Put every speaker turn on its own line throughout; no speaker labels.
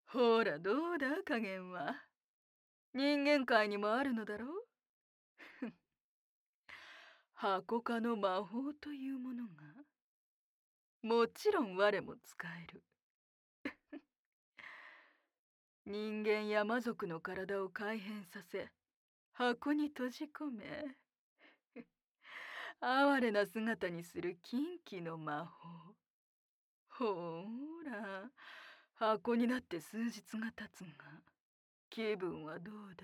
ほらどうだ加減は。人間界にもあるのだろう。箱化の魔法というものが。もちろん我も使える。人間や魔族の体を改変させ、箱に閉じ込め、哀れな姿にする禁忌の魔法。ほーら、箱になって数日が経つが、気分はどうだ？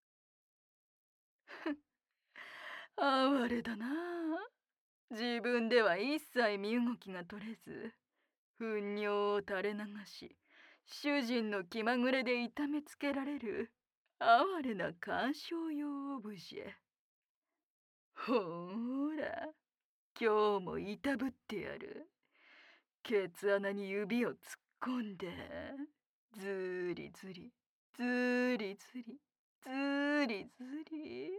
哀れだなあ。自分では一切身動きが取れず、糞尿を垂れ流し、主人の気まぐれで痛めつけられる哀れな鑑賞用オブジェ。ほーら、今日もいたぶってやる。ケツ穴に指を突っ込んで、ずりずり、ずりずり、ずりずり。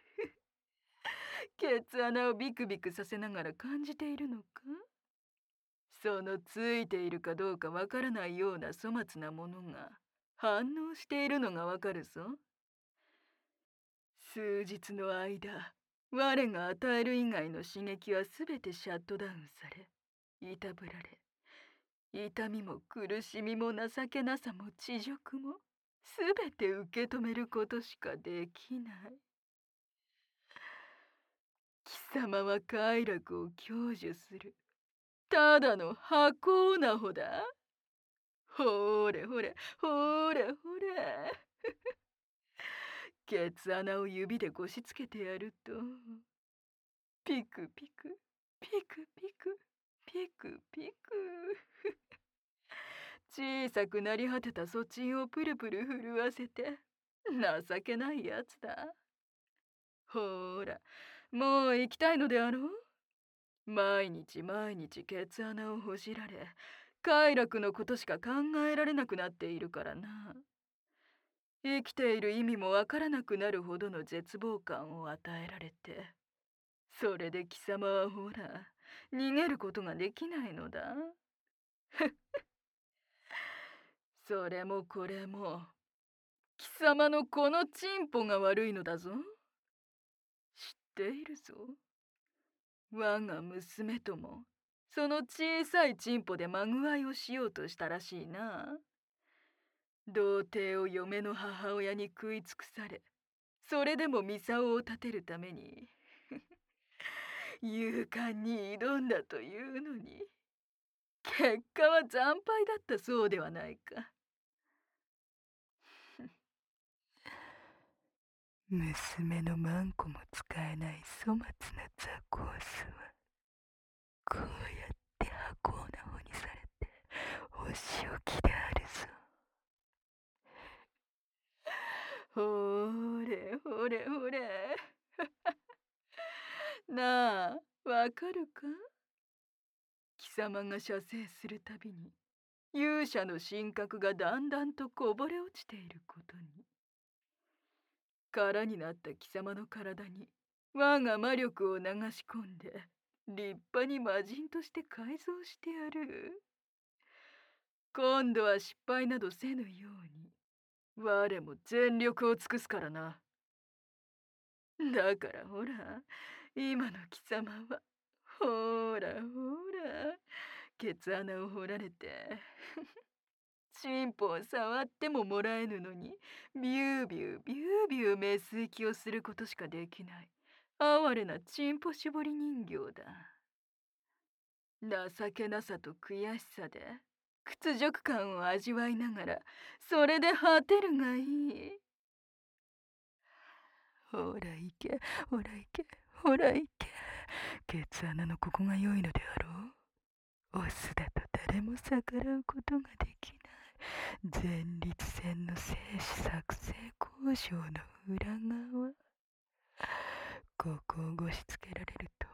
ケツ穴をビクビクさせながら感じているのか？そのついているかどうかわからないような粗末なものが反応しているのがわかるぞ。数日の間、我が与える以外の刺激はすべてシャットダウンされ、いたぶられ、痛みも苦しみも情けなさも恥辱も、すべて受け止めることしかできない。貴様は快楽を享受する。ただの箱オナホだ。ほれほれ、ほれほれ。ケツ穴を指でこしつけてやると、ピクピク、ピクピク、ピクピク。小さくなり果てたそちんをプルプル震わせて、情けないやつだ。ほーら、もう行きたいのであろう？毎日毎日ケツ穴をほじられ、快楽のことしか考えられなくなっているからな。生きている意味もわからなくなるほどの絶望感を与えられて、それで貴様はほら、逃げることができないのだ。それもこれも、貴様のこのチンポが悪いのだぞ。知っているぞ。我が娘とも、その小さいチンポでまぐわいをしようとしたらしいな。童貞を嫁の母親に食い尽くされ、それでもミサオを立てるために勇敢に挑んだというのに、結果は惨敗だったそうではないか。娘のマンコも使えない粗末な雑コースは、こうやって箱をなほにされてお仕置きであるぞ。ほれほれほれ。なあ、わかるか？貴様が射精するたびに、勇者の神格がだんだんとこぼれ落ちていることに。空になった貴様の体に我が魔力を流し込んで、立派に魔人として改造してやる。今度は失敗などせぬように、我も全力を尽くすからな。だからほら、今の貴様は、ほらほら、ケツ穴を掘られて、チンポを触ってももらえぬのに、ビュービュービュービューメス息をすることしかできない。哀れなチンポ絞り人形だ。情けなさと悔しさで、屈辱感を味わいながら、それで果てるがいい。ほら行け、ほら行け、ほら行け。ケツ穴のここが良いのであろう。オスだと誰も逆らうことができない。前立腺の精子作成工場の裏側。ここを押し付けられると、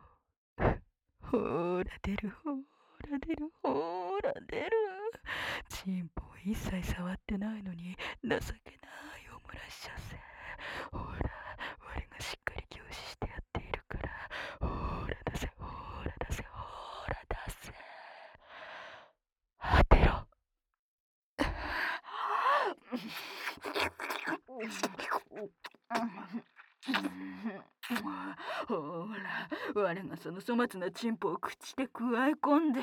ほら出る、ほら出る、ほら出る。チンポを一切触ってないのに情けないを漏らしちゃせ。ほら、我がしっかり凝視してやっているから、ほら出せ、ほら出せ、ほら出せ。果てろ。 ほら、我がその粗末なチンポを口でくわえ込んで。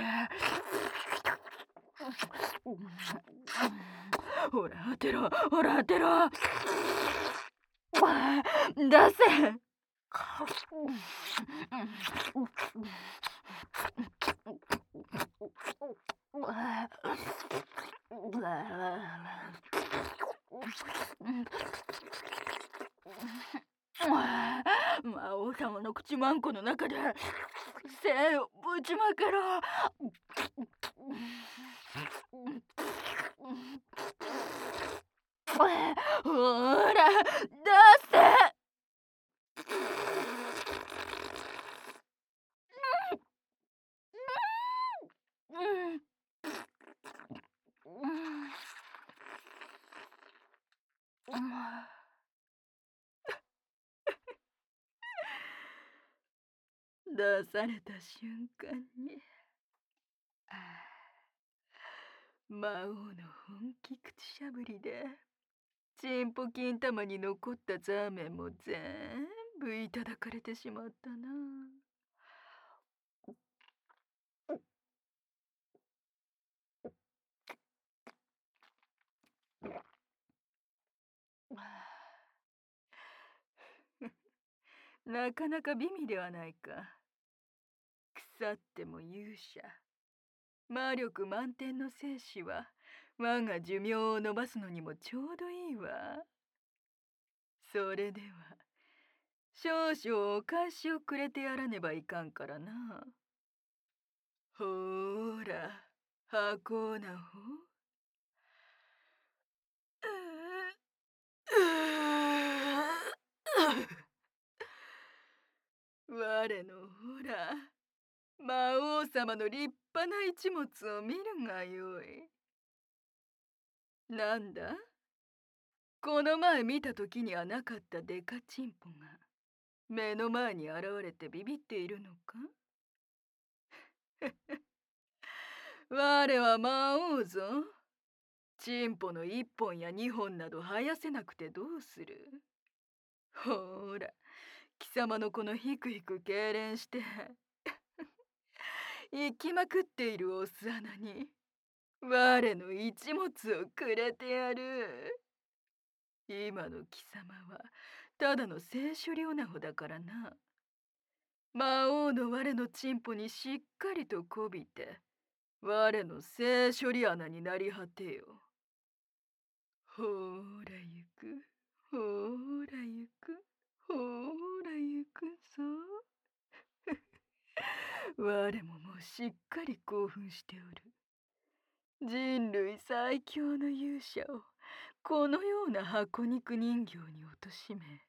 ほら、当てろ、ほら、当てろ。出せ。魔王様の口まんこの中で精をぶちまけろ。ほら、出せ。出された瞬間に、魔王の本気口しゃぶりでチンポ金玉に残ったザーメンも全部いただかれてしまったな。なかなか美味ではないか。腐っても勇者、魔力満点の精子は我が寿命を伸ばすのにもちょうどいいわ。それでは少々お返しをくれてやらねばいかんからな。ほーら、箱なほ。我のほら、魔王様の立派な一物を見るがよい。なんだ、この前見た時にはなかったデカチンポが目の前に現れてビビっているのか。我は魔王ぞ。チンポの1本や2本など生やせなくてどうする。ほーら、貴様のこのヒクヒク痙攣して生きまくっているオス穴に我の一物をくれてやる。今の貴様はただの性処理オナホだからな。魔王の我のチンポにしっかりとこびて我の性処理穴になり果てよ。ほーら行く、ほーら行く、ほーら行くぞ。我ももうしっかり興奮しておる。人類最強の勇者をこのような箱肉人形に貶め、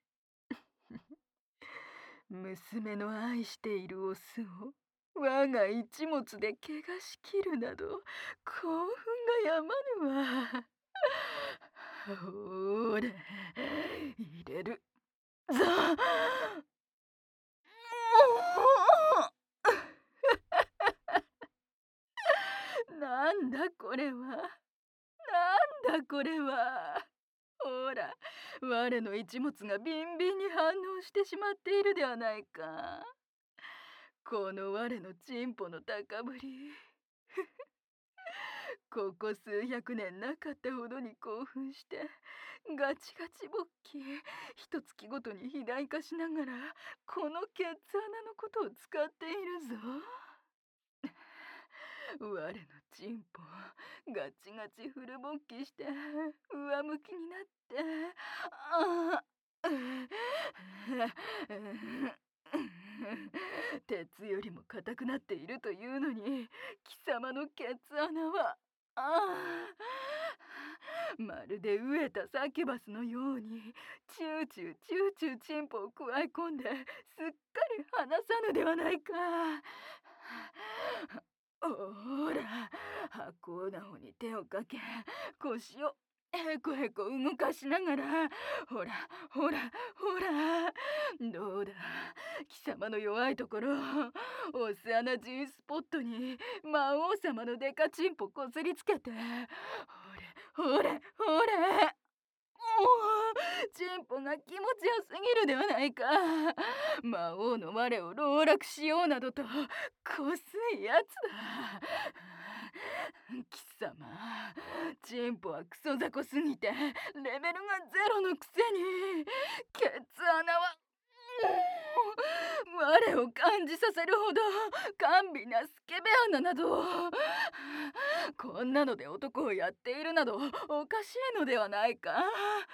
娘の愛しているオスを我が一物で怪我しきるなど興奮がやまぬわ。ほーら、入れるぞ。なんだこれは、なんだこれは。ほら、我の一物がビンビンに反応してしまっているではないか。この我のチンポの高ぶり、ここ数百年なかったほどに興奮してガチガチ勃起、一月ごとに肥大化しながらこのケツ穴のことを使っているぞ。我のチンポガチガチフル勃起して上向きになって、あ鉄よりも硬くなっているというのに貴様のケツ穴はまるで飢えたサキュバスのようにチューチューチューチューチンポをくわえ込んですっかり離さぬではないか。ほら、箱なほに手をかけ腰をへこへこ動かしながら、ほらほらほら、どうだ、貴様の弱いところ、オスアナ G スポットに魔王様のデカチンポこすりつけて、ほれほれほれ。おお、チンポが気持ちよすぎるではないか。魔王の我を籠絡しようなどと、こすいやつだ。貴様、チンポはクソ雑魚すぎて、レベルがゼロのくせに、ケツ穴は、我を感じさせるほど甘美なスケベ穴など、こんなので男をやっているなどおかしいのではないか。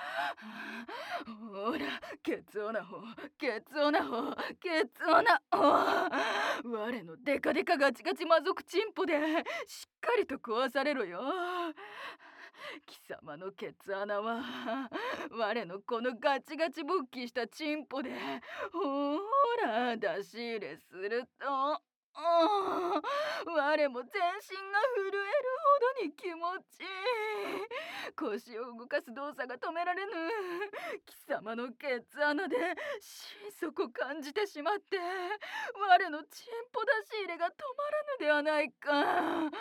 ほら、ケツオナホ、ケツオナホ、ケツオナホ。我のデカデカガチガチ魔族チンポでしっかりと壊されろよ。貴様のケツ穴は我のこのガチガチ勃起したチンポでほら出し入れすると、我も全身が震えるほどに気持ちいい。腰を動かす動作が止められぬ。貴様のケツ穴で心底感じてしまって、我のチンポ出し入れが止まらぬではないか。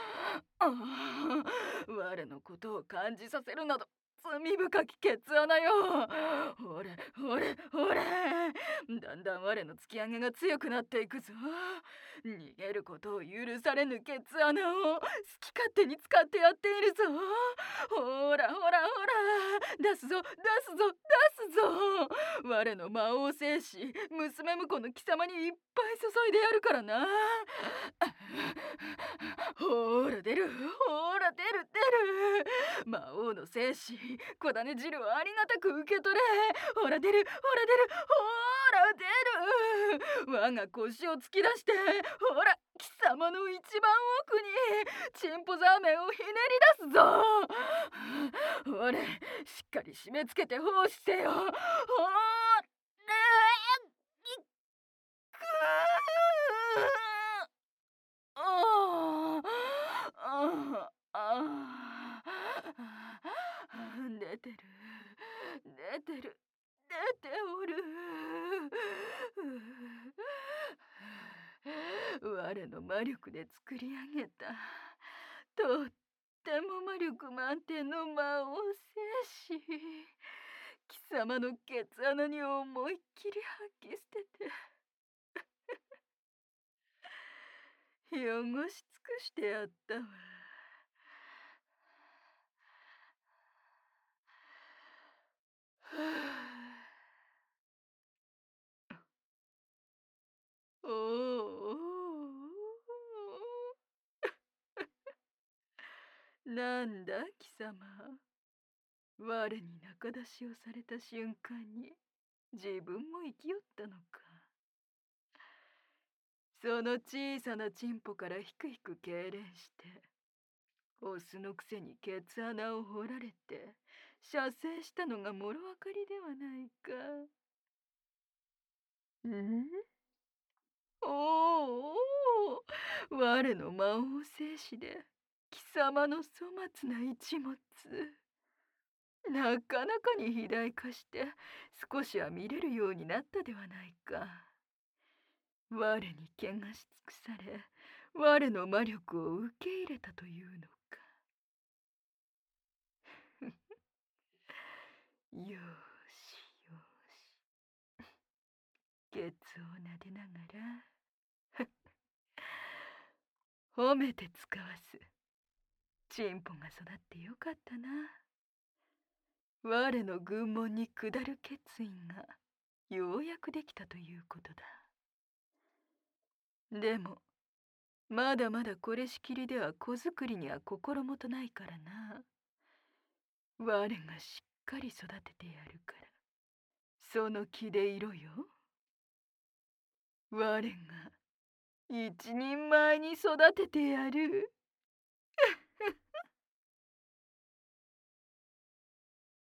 我のことを感じさせるなど罪深きケツ穴よ。ほれほれほれ。だんだん我の突き上げが強くなっていくぞ。逃げることを許されぬケツ穴を好き勝手に使ってやっているぞ。ほらほらほら、出すぞ出すぞ出すぞ。我の魔王精子、娘婿の貴様にいっぱい注いでやるからな。ほら出る、ほら出る出る。魔王の精子、小種汁をありがたく受け取れ。ほら出る、ほら出る、ほら出る。我が腰を突き出して、ほら貴様の一番奥にチンポザーメンをひねり出すぞ。ほれ、しっかり締め付けて奉仕せよ。ほれ、いっくー。ああ、ああ、出てる、出てる、出ておる。我の魔力で作り上げた、とっても魔力満点の魔王精子。貴様のケツ穴に思いっきり吐き捨てて、汚し尽くしてやったわ。おお、なんだ貴様、我に仲出しをされた瞬間に自分も生きよったのか。その小さなチンポからひくひく痙攣して、オスのくせにケツ穴を掘られて射精したのがもろわかりではないか。ん、おお、我の魔王精子で貴様の粗末な一物、なかなかに肥大化して少しは見れるようになったではないか。我に汚し尽くされ、我の魔力を受け入れたというのか。よーしよし。ケツを撫でながら褒めて使わす。チンポが育ってよかったな。我の軍門に下る決意がようやくできたということだ。でもまだまだこれしきりでは子作りには心もとないからな。我がしっかり育ててやるから、その気でいろよ。我が一人前に育ててやる。